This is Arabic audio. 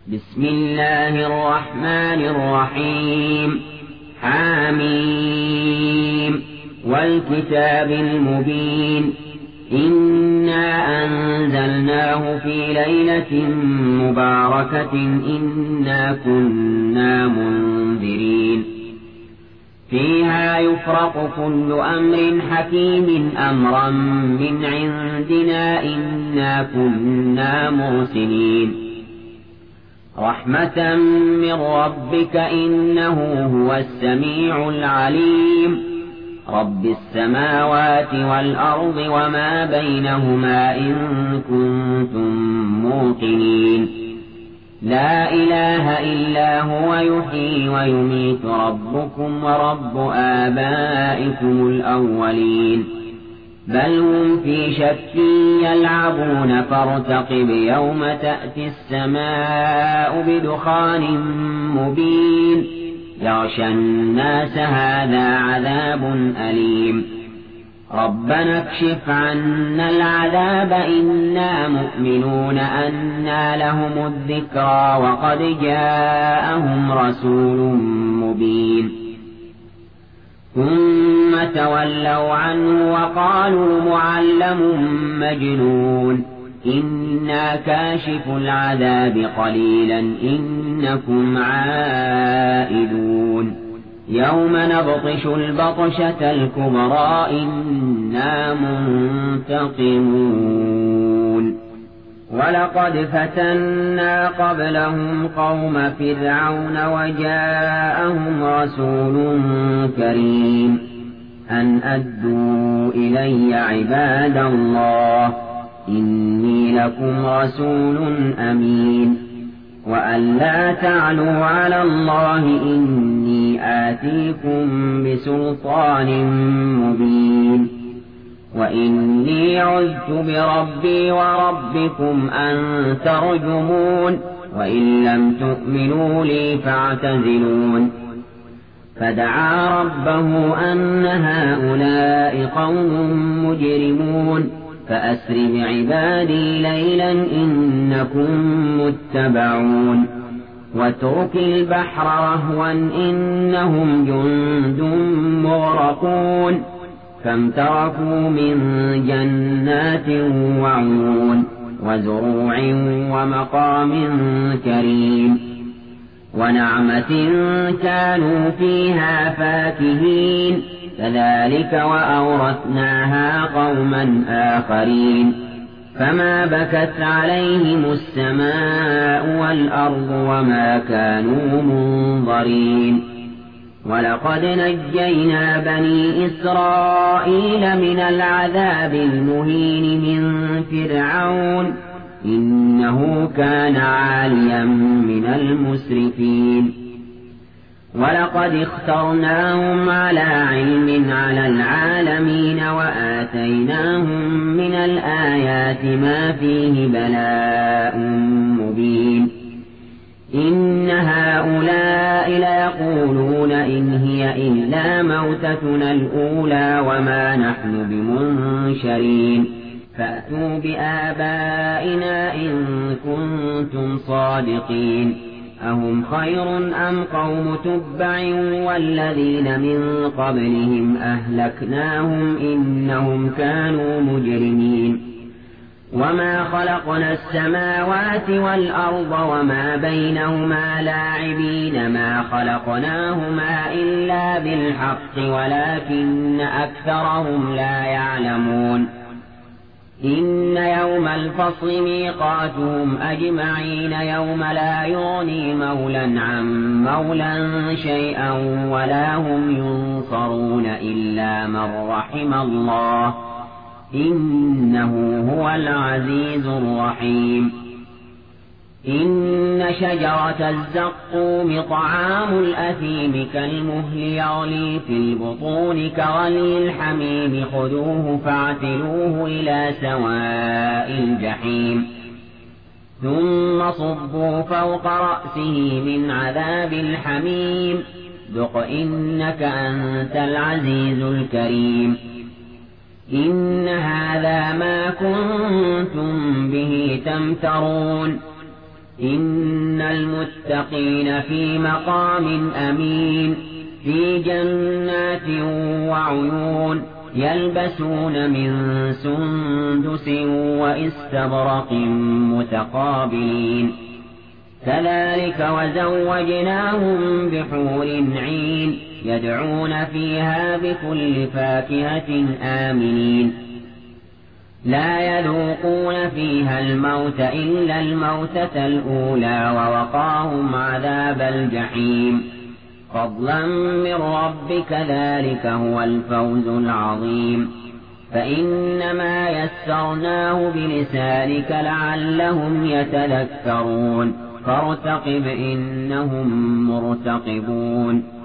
بسم الله الرحمن الرحيم حميم والكتاب المبين إنا أنزلناه في ليلة مباركة إنا كنا منذرين فيها يفرق كل أمر حكيم أمرا من عندنا إنا كنا مرسلين رحمة من ربك إنه هو السميع العليم رب السماوات والأرض وما بينهما إن كنتم موقنين لا إله إلا هو يحيي ويميت ربكم ورب آبائكم الأولين بل هم في شك يلعبون فارتقب يوم تأتي السماء بدخان مبين يغشى الناس هذا عذاب أليم ربنا اكشف عنا العذاب إنا مؤمنون أنى لهم الذكرى وقد جاءهم رسول مبين ثم تولوا عنه وقالوا معلم مجنون إنا كاشف العذاب قليلا إنكم عائدون يوم نبطش البطشة الكبرى إنا منتقمون ولقد فتنا قبلهم قوم فرعون وجاءهم رسول كريم أن أدوا إلي عباد الله إني لكم رسول أمين وأن لا تعلوا على الله إني آتيكم بسلطان مبين وإني عذت بربي وربكم أن ترجمون وإن لم تؤمنوا لي فاعتزلون فدعا ربه أن هؤلاء قوم مجرمون فأسر بعبادي ليلا إنكم متبعون واترك البحر رهوا إنهم جند مغرقون كم تركوا من جنات وعيون وزروع ومقام كريم ونعمة كانوا فيها فاكهين كذلك وأورثناها قوما آخرين فما بكت عليهم السماء والأرض وما كانوا منظرين ولقد نجينا بني إسرائيل من العذاب المهين من فرعون إنه كان عاليا من المسرفين ولقد اخترناهم على علم على العالمين وآتيناهم من الآيات ما فيه بلاء مبين إن هؤلاء ليقولون إن هي إلا موتتنا الأولى وما نحن بمنشرين فأتوا بآبائنا إن كنتم صادقين أهم خير أم قوم تبع والذين من قبلهم أهلكناهم إنهم كانوا مجرمين وما خلقنا السماوات والأرض وما بينهما لاعبين ما خلقناهما إلا بالحق ولكن أكثرهم لا يعلمون إن يوم الفصل ميقاتهم أجمعين يوم لا يغني مولا عن مولا شيئا ولا هم ينصرون إلا من رحم الله إنه هو العزيز الرحيم إن شجرة الزقوم طعام الأثيم كالمهل يغلي في البطون كغلي الحميم خذوه فاعتلوه إلى سواء الجحيم ثم صبوا فوق رأسه من عذاب الحميم ذق إنك أنت العزيز الكريم إن هذا ما كنتم به تمترون إن إن المتقين في مقام أمين في جنات وعيون يلبسون من سندس وإستبرق متقابلين كذلك وزوجناهم بحور عين يدعون فيها بكل فاكهة آمنين لا يذوقون فيها الموت إلا الموتة الأولى ووقاهم عذاب الجحيم فضلا من ربك ذلك هو الفوز العظيم فإنما يسرناه بلسانك لعلهم يتذكرون فارتقب إنهم مرتقبون